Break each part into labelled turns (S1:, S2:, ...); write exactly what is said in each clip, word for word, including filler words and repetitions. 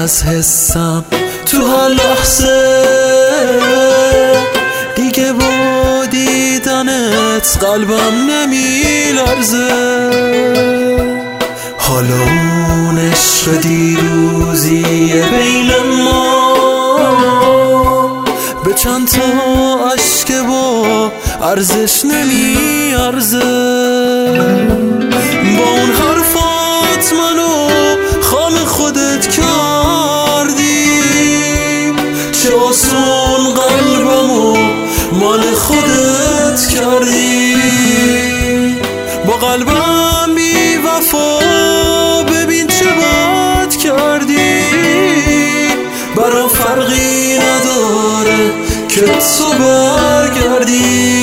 S1: از حسم تو هر لحظه دیگه با دیدنت قلبم نمی لرزه. حالا اون عشق دیروزیه بین ما به چند تا عشق با ارزش نمی ارزه. با اون حرفات منو خام خودت کردی، چه آسون قلبمو مال خودت کردی. با قلبم بی وفا ببین چه بد کردی، برا فرقی نداره که تو برگردی.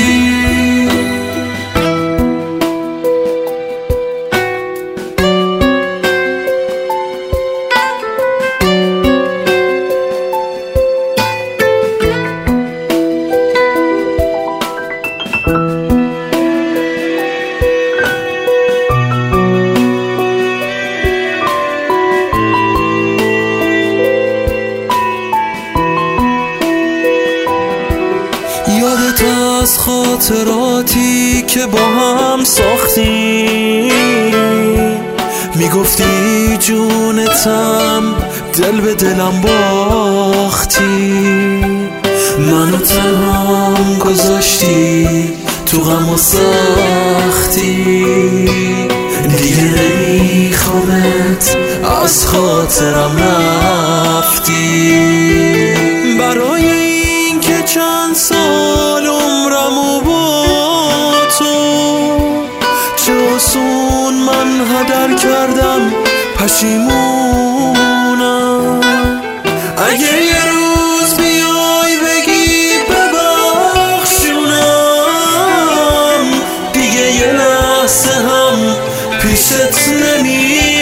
S1: یادت از خاطراتی که با هم ساختی، میگفتی جونتم دل به دلم باختی، منو تنهام گذاشتی تو غم و سختی. دیگه نمیخوامت از خاطرم رفتی، برای این که چند سال عمرمو با تو چه آسون من هدر کردم، پشیمونم. اگه یه روز بیای بگی ببخشونم، دیگه یه لحظه هم پیشت نمی